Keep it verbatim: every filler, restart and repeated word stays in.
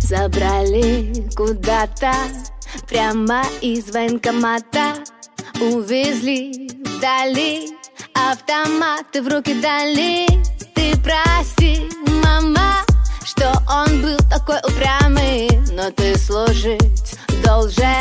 Забрали куда-то прямо из военкомата, увезли вдали, автоматы в руки дали. Ты прости, мама, что он был такой упрямый, но ты служить должен